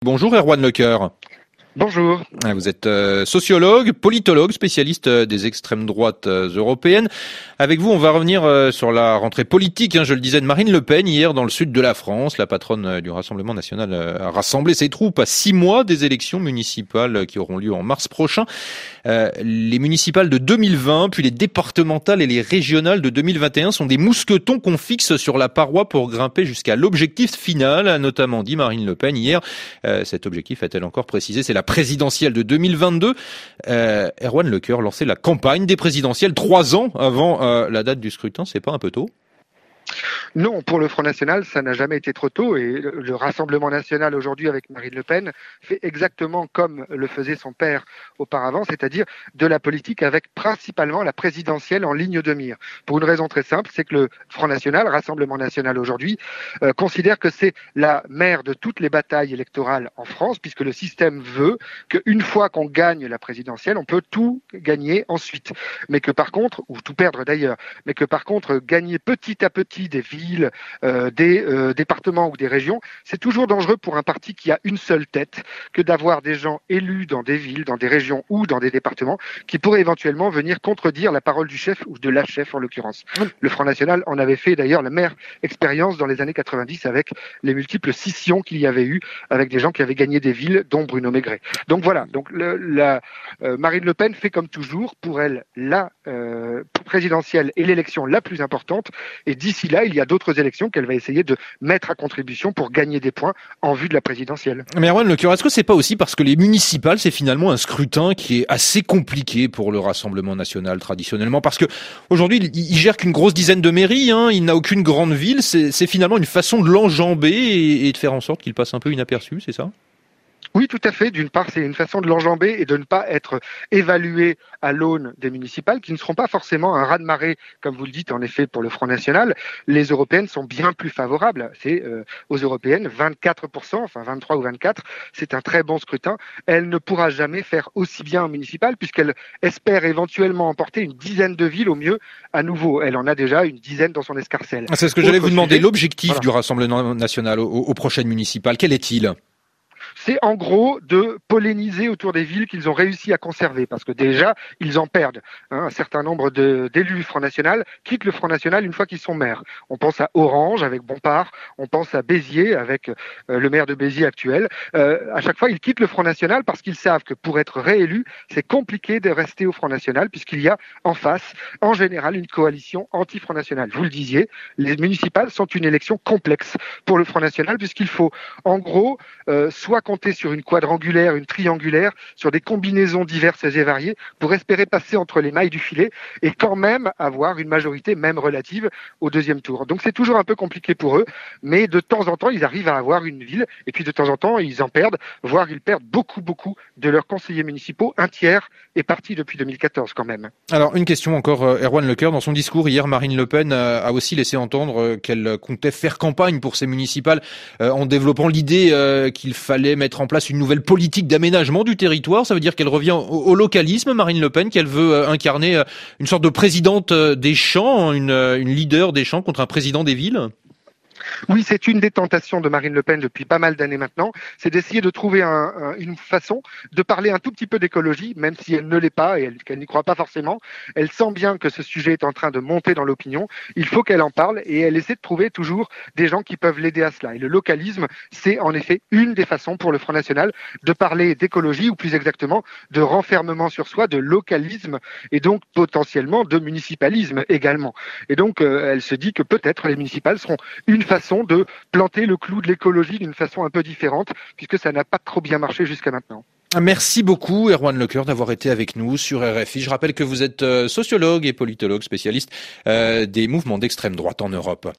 Bonjour Erwan Lecoeur. Bonjour. Vous êtes sociologue, politologue, spécialiste des extrêmes droites européennes. Avec vous, on va revenir sur la rentrée politique, je le disais, de Marine Le Pen. Hier, dans le sud de la France, la patronne du Rassemblement national a rassemblé ses troupes à 6 mois des élections municipales qui auront lieu en mars prochain. Les municipales de 2020, puis les départementales et les régionales de 2021 sont des mousquetons qu'on fixe sur la paroi pour grimper jusqu'à l'objectif final, a notamment dit Marine Le Pen hier. Cet objectif, a-t-elle encore précisé, c'est la présidentielle de 2022. Erwan Lecoeur lançait la campagne des présidentielles 3 ans avant la date du scrutin. C'est pas un peu tôt ? Non, pour le Front National, ça n'a jamais été trop tôt et le Rassemblement National aujourd'hui avec Marine Le Pen fait exactement comme le faisait son père auparavant, c'est-à-dire de la politique avec principalement la présidentielle en ligne de mire. Pour une raison très simple, c'est que le Front National, Rassemblement National aujourd'hui, considère que c'est la mère de toutes les batailles électorales en France, puisque le système veut qu'une fois qu'on gagne la présidentielle, on peut tout gagner ensuite. Mais que par contre, ou tout perdre d'ailleurs, mais que par contre, gagner petit à petit des villes, des départements ou des régions, c'est toujours dangereux pour un parti qui a une seule tête que d'avoir des gens élus dans des villes, dans des régions ou dans des départements qui pourraient éventuellement venir contredire la parole du chef ou de la chef en l'occurrence. Le Front National en avait fait d'ailleurs la meilleure expérience dans les années 90 avec les multiples scissions qu'il y avait eu avec des gens qui avaient gagné des villes, dont Bruno Maigret. Donc voilà, donc Marine Le Pen fait comme toujours pour elle la présidentielle et l'élection la plus importante, et d'ici là, il y a d'autres élections qu'elle va essayer de mettre à contribution pour gagner des points en vue de la présidentielle. Mais Erwan Lecoeur, est-ce que c'est pas aussi parce que les municipales, c'est finalement un scrutin qui est assez compliqué pour le Rassemblement national traditionnellement, parce que aujourd'hui, il gère qu'une grosse dizaine de mairies, il n'a aucune grande ville, c'est finalement une façon de l'enjamber et de faire en sorte qu'il passe un peu inaperçu, c'est ça ? Oui, tout à fait. D'une part, c'est une façon de l'enjamber et de ne pas être évalué à l'aune des municipales qui ne seront pas forcément un raz-de-marée, comme vous le dites, en effet, pour le Front National. Les européennes sont bien plus favorables. C'est aux européennes 24%, enfin 23 ou 24. C'est un très bon scrutin. Elle ne pourra jamais faire aussi bien en municipal puisqu'elle espère éventuellement emporter une dizaine de villes au mieux à nouveau. Elle en a déjà une dizaine dans son escarcelle. C'est ce que j'allais vous demander. L'objectif du Rassemblement national aux prochaines municipales, quel est-il ? C'est en gros de polliniser autour des villes qu'ils ont réussi à conserver, parce que déjà, ils en perdent. Un certain nombre d'élus du Front National quittent le Front National une fois qu'ils sont maires. On pense à Orange avec Bompard, on pense à Béziers avec le maire de Béziers actuel. À chaque fois, ils quittent le Front National parce qu'ils savent que pour être réélus, c'est compliqué de rester au Front National, puisqu'il y a en face, en général, une coalition anti-Front National. Vous le disiez, les municipales sont une élection complexe pour le Front National, puisqu'il faut, en gros, soit compter sur une quadrangulaire, une triangulaire, sur des combinaisons diverses et variées pour espérer passer entre les mailles du filet et quand même avoir une majorité même relative au deuxième tour. Donc c'est toujours un peu compliqué pour eux, mais de temps en temps, ils arrivent à avoir une ville et puis de temps en temps, ils en perdent, voire ils perdent beaucoup de leurs conseillers municipaux. Un tiers est parti depuis 2014 quand même. Alors une question encore, Erwan Lecoeur. Dans son discours hier, Marine Le Pen a aussi laissé entendre qu'elle comptait faire campagne pour ces municipales en développant l'idée qu'il fallait mettre en place une nouvelle politique d'aménagement du territoire. Ça veut dire qu'elle revient au localisme, Marine Le Pen, qu'elle veut incarner une sorte de présidente des champs, une leader des champs contre un président des villes. Oui, c'est une des tentations de Marine Le Pen depuis pas mal d'années maintenant, c'est d'essayer de trouver une façon de parler un tout petit peu d'écologie, même si elle ne l'est pas et qu'elle n'y croit pas forcément. Elle sent bien que ce sujet est en train de monter dans l'opinion, il faut qu'elle en parle et elle essaie de trouver toujours des gens qui peuvent l'aider à cela. Et le localisme, c'est en effet une des façons pour le Front National de parler d'écologie, ou plus exactement de renfermement sur soi, de localisme et donc potentiellement de municipalisme également. Et donc elle se dit que peut-être les municipales seront une façon de planter le clou de l'écologie d'une façon un peu différente, puisque ça n'a pas trop bien marché jusqu'à maintenant. Merci beaucoup Erwan Lecoeur d'avoir été avec nous sur RFI. Je rappelle que vous êtes sociologue et politologue spécialiste des mouvements d'extrême droite en Europe.